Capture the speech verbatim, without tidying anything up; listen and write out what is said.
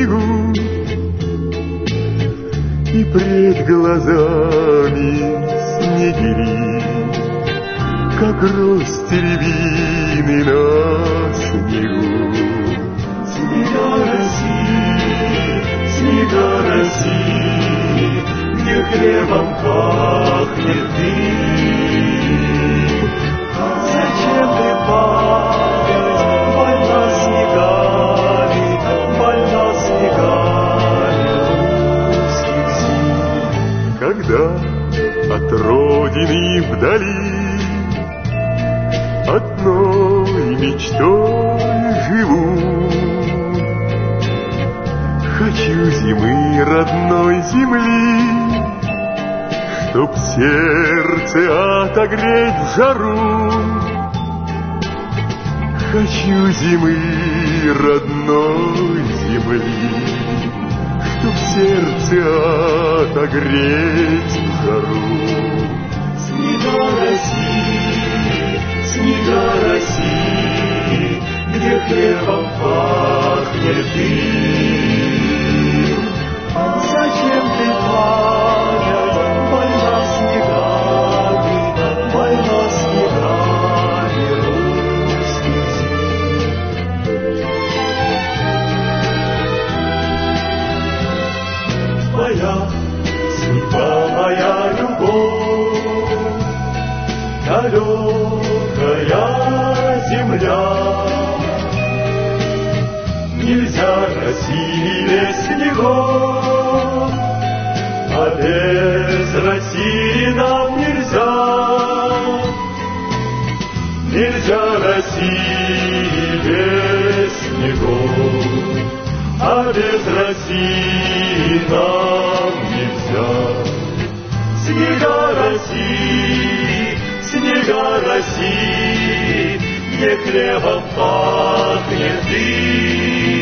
снегу, и пред глазами снегири, как рост рябины на снегу. Снега России, снега России, где хлебом пахнет дым. Зачем ты память больна снегами, больна снегами русских зим? Когда от родины вдали одной мечтой живу, хочу зимы родной земли, чтоб сердце отогреть в жару. Хочу зимы родной земли, чтоб сердце отогреть в жару. Снега России, снега России, где хлебом пахнет дым. Зачем ты память больна снегами, больна снегами русских зим? Моя судьба, моя любовь, далекая земля. Нельзя России без снегов, а без России нам нельзя. Нельзя России без снегов, а без России нам нельзя. Снега России, снега России, где хлебом пахнет дым.